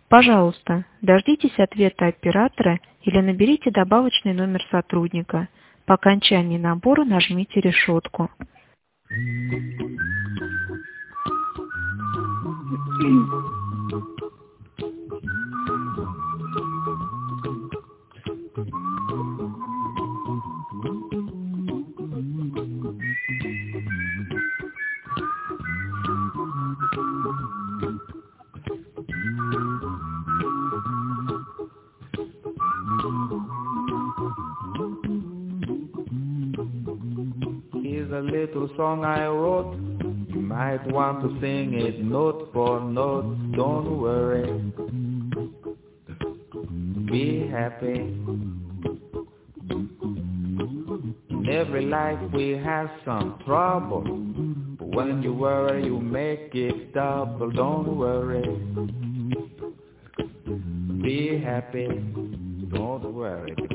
Пожалуйста, дождитесь ответа оператора или наберите добавочный номер сотрудника. По окончании набора нажмите решетку. Here's a little song I wrote. You might want to sing it note for note. Don't worry. Be happy. In every life we have some trouble. But when you worry, you make it double. Don't worry. Be happy. Don't worry.